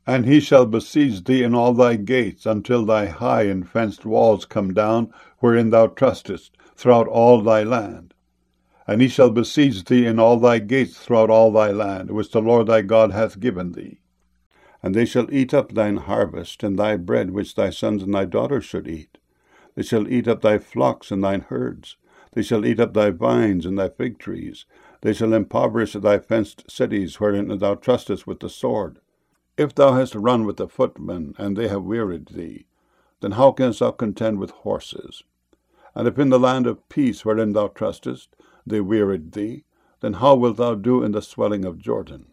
And he shall besiege thee in all thy gates, until thy high and fenced walls come down, wherein thou trustest, throughout all thy land. And he shall besiege thee in all thy gates throughout all thy land, which the Lord thy God hath given thee. And they shall eat up thine harvest, and thy bread which thy sons and thy daughters should eat. They shall eat up thy flocks and thine herds. They shall eat up thy vines and thy fig trees. They shall impoverish thy fenced cities, wherein thou trustest with the sword. If thou hast run with the footmen, and they have wearied thee, then how canst thou contend with horses? And if in the land of peace, wherein thou trustest, they wearied thee, then how wilt thou do in the swelling of Jordan?